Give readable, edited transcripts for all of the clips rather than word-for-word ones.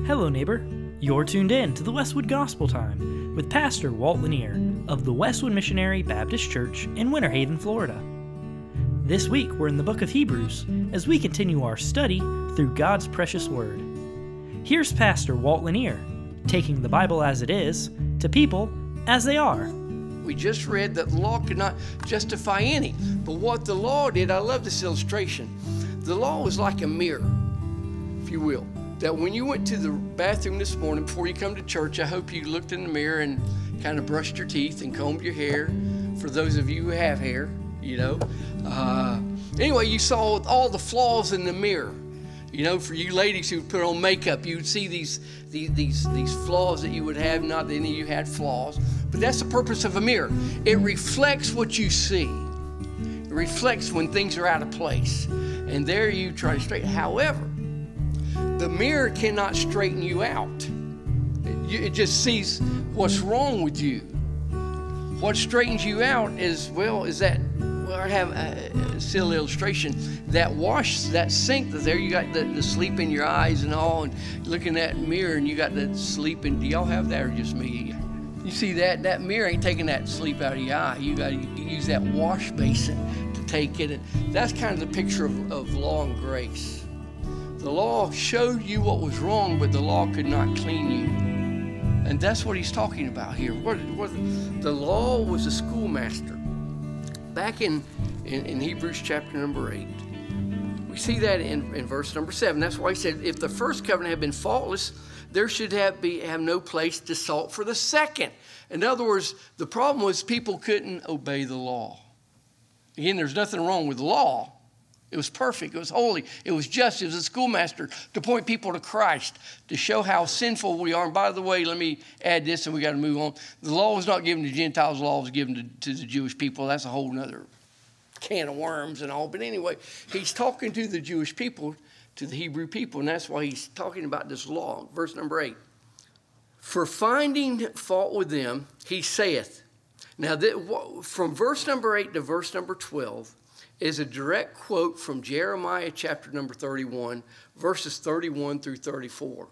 Hello, neighbor. You're tuned in to the Westwood Gospel Time with Pastor Walt Lanier of the Westwood Missionary Baptist Church in Winter Haven, Florida. This week, we're in the book of Hebrews as we continue our study through God's precious Word. Here's Pastor Walt Lanier, taking the Bible as it is to people as they are. We just read that the law could not justify any. But what the law did, I love this illustration. The law was like a mirror, if you will. That when you went to the bathroom this morning before you come to church, I hope you looked in the mirror and kind of brushed your teeth and combed your hair. For those of you who have hair, you know. Anyway, you saw all the flaws in the mirror. You know, for you ladies who put on makeup, you would see these flaws that you would have. Not that any of you had flaws, but that's the purpose of a mirror. It reflects what you see. It reflects when things are out of place. And there you try to straighten. However, the mirror cannot straighten you out. It just sees what's wrong with you. What straightens you out is I have a silly illustration. That sink that's there, you got the sleep in your eyes and all, and looking at that mirror and you got the sleep in. Do y'all have that or just me? You see that mirror ain't taking that sleep out of your eye. You got to use that wash basin to take it. And that's kind of the picture of law and grace. The law showed you what was wrong, but the law could not clean you. And that's what he's talking about here. The law was a schoolmaster. Back in Hebrews chapter number 8, we see that in verse number 7. That's why he said, if the first covenant had been faultless, there should have no place to sought for the second. In other words, the problem was people couldn't obey the law. Again, there's nothing wrong with the law. It was perfect. It was holy. It was just. It was a schoolmaster to point people to Christ, to show how sinful we are. And by the way, let me add this and we got to move on. The law was not given to Gentiles. The law was given to the Jewish people. That's a whole other can of worms and all. But anyway, he's talking to the Jewish people, to the Hebrew people. And that's why he's talking about this law. Verse number 8. For finding fault with them, he saith. Now, from verse number 8 to verse number 12, is a direct quote from Jeremiah chapter number 31, verses 31 through 34.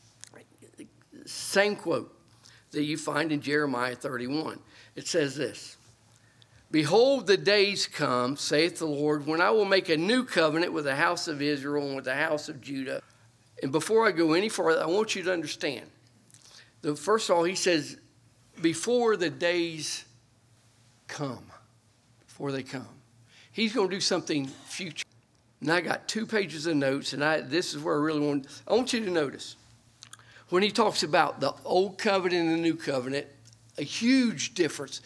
Same quote that you find in Jeremiah 31. It says this, behold, the days come, saith the Lord, when I will make a new covenant with the house of Israel and with the house of Judah. And before I go any further, I want you to understand. First of all, he says, before the days come, before they come. He's going to do something future. And I got 2 pages of notes, and this is where I want you to notice. When he talks about the old covenant and the new covenant, a huge difference.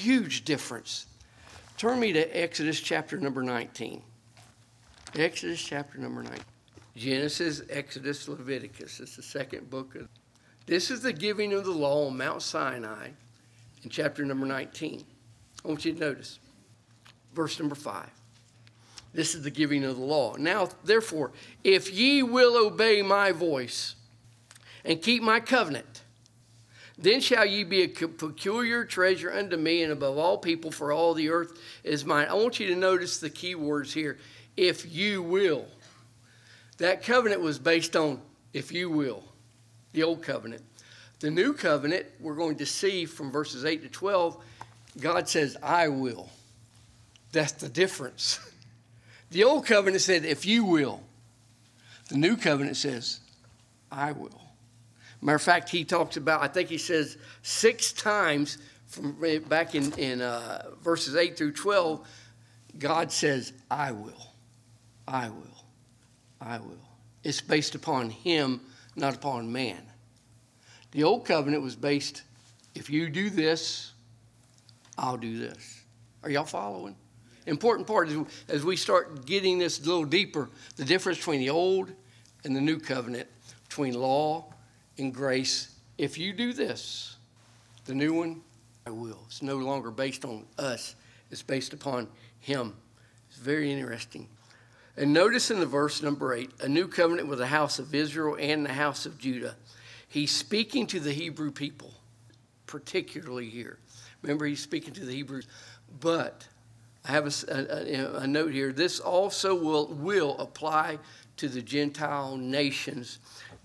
Turn me to Exodus chapter number 19. Exodus chapter number 19. Genesis, Exodus, Leviticus. It's the second book. This is the giving of the law on Mount Sinai in chapter number 19. I want you to notice. Verse number 5. This is the giving of the law. Now, therefore, if ye will obey my voice and keep my covenant, then shall ye be a peculiar treasure unto me, and above all people, for all the earth is mine. I want you to notice the key words here. If you will. That covenant was based on if you will, the old covenant. The new covenant, we're going to see from verses 8 to 12, God says, I will. That's the difference. The old covenant said, if you will. The new covenant says, I will. Matter of fact, he talks about, I think he says 6 times from back in verses 8 through 12, God says, I will. I will. I will. It's based upon him, not upon man. The old covenant was based, if you do this, I'll do this. Are y'all following? Important part is as we start getting this a little deeper, the difference between the old and the new covenant, between law and grace. If you do this, the new one, I will. It's no longer based on us. It's based upon him. It's very interesting. And notice in the verse number 8, a new covenant with the house of Israel and the house of Judah. He's speaking to the Hebrew people, particularly here. Remember, he's speaking to the Hebrews. But I have a note here. This also will apply to the Gentile nations.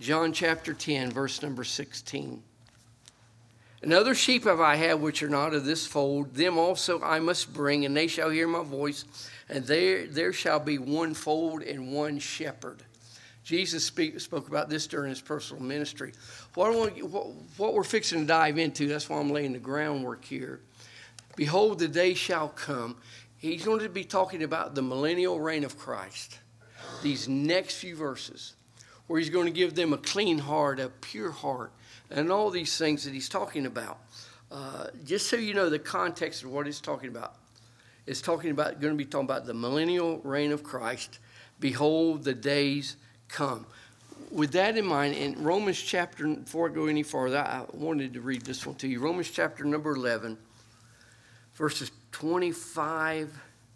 John chapter 10, verse number 16. And other sheep have I had which are not of this fold, them also I must bring, and they shall hear my voice, and there shall be one fold and one shepherd. Jesus spoke about this during his personal ministry. What we're fixing to dive into, that's why I'm laying the groundwork here. Behold, the day shall come. He's going to be talking about the millennial reign of Christ. These next few verses, where he's going to give them a clean heart, a pure heart, and all these things that he's talking about. Just so you know the context of what he's talking about. It's going to be talking about the millennial reign of Christ. Behold, the days come. With that in mind, in Romans chapter, before I go any farther, I wanted to read this one to you. Romans chapter number 11, verses 25.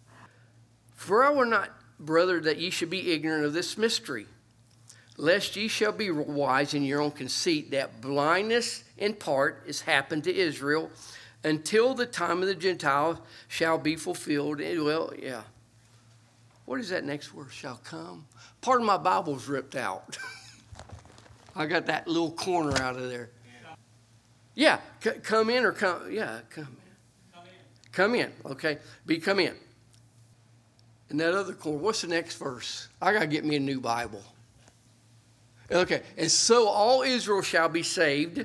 For I will not, brother, that ye should be ignorant of this mystery, lest ye shall be wise in your own conceit, that blindness in part is happened to Israel, until the time of the Gentiles shall be fulfilled. Well, yeah. What is that next word? Shall come. Part of my Bible's ripped out. I got that little corner out of there. Yeah, come in or come. Yeah, come in. Come in. Okay, come in. And that other corner. What's the next verse? I got to get me a new Bible. Okay, and so all Israel shall be saved,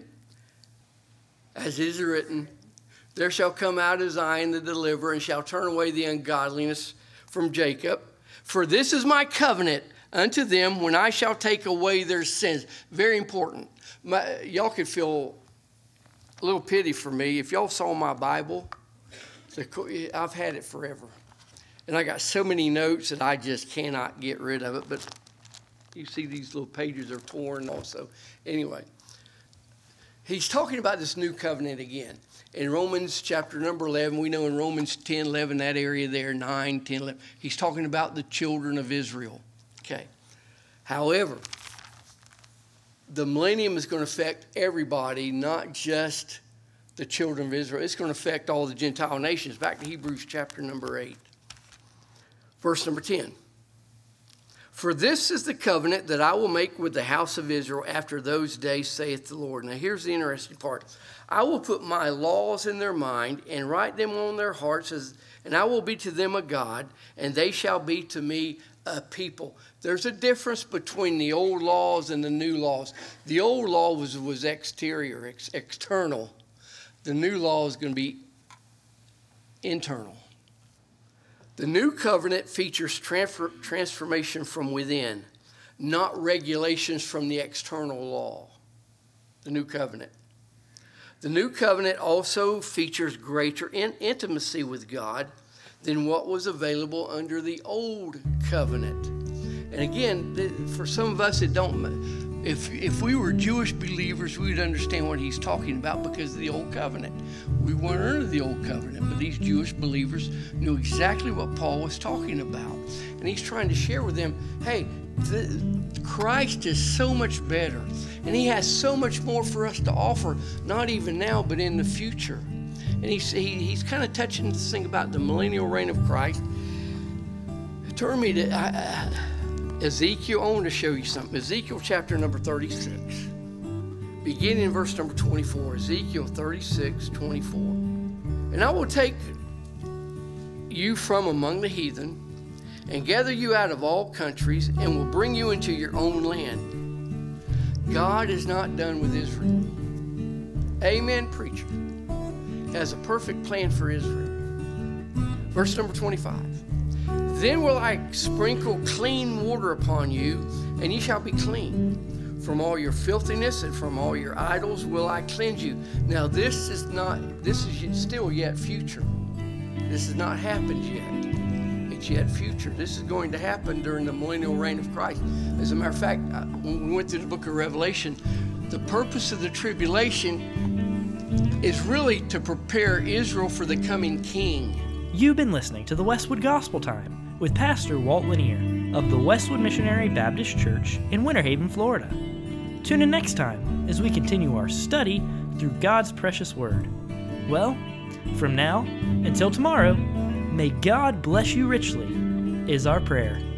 as is written, there shall come out of Zion the deliverer, and shall turn away the ungodliness from Jacob. For this is my covenant unto them when I shall take away their sins. Very important. Y'all could feel a little pity for me. If y'all saw my Bible, I've had it forever. And I got so many notes that I just cannot get rid of it. But you see these little pages are torn also. Anyway, he's talking about this new covenant again. In Romans chapter number 11, we know in Romans 10, 11, that area there, 9, 10, 11, he's talking about the children of Israel. Okay. However, the millennium is going to affect everybody, not just the children of Israel. It's going to affect all the Gentile nations. Back to Hebrews chapter number 8, verse number 10. For this is the covenant that I will make with the house of Israel after those days, saith the Lord. Now here's the interesting part. I will put my laws in their mind and write them on their hearts, and I will be to them a God, and they shall be to me a people. There's a difference between the old laws and the new laws. The old law was exterior, external. The new law is going to be internal. The new covenant features transformation from within, not regulations from the external law. The new covenant. The new covenant also features greater intimacy with God than what was available under the old covenant. And again, for some of us, it don't. If we were Jewish believers, we would understand what he's talking about because of the old covenant. We weren't under the old covenant, but these Jewish believers knew exactly what Paul was talking about. And he's trying to share with them, hey, Christ is so much better. And he has so much more for us to offer, not even now, but in the future. And he's kind of touching this thing about the millennial reign of Christ. Turn me to Ezekiel. I want to show you something. Ezekiel chapter number 36. Beginning in verse number 24. Ezekiel 36, 24. And I will take you from among the heathen and gather you out of all countries and will bring you into your own land. God is not done with Israel. Amen, preacher. He has a perfect plan for Israel. Verse number 25. Then will I sprinkle clean water upon you, and ye shall be clean. From all your filthiness and from all your idols will I cleanse you. Now this is still yet future. This has not happened yet. It's yet future. This is going to happen during the millennial reign of Christ. As a matter of fact, when we went through the book of Revelation, the purpose of the tribulation is really to prepare Israel for the coming king. You've been listening to the Westwood Gospel Time with Pastor Walt Lanier of the Westwood Missionary Baptist Church in Winter Haven, Florida. Tune in next time as we continue our study through God's precious Word. Well, from now until tomorrow, may God bless you richly, is our prayer.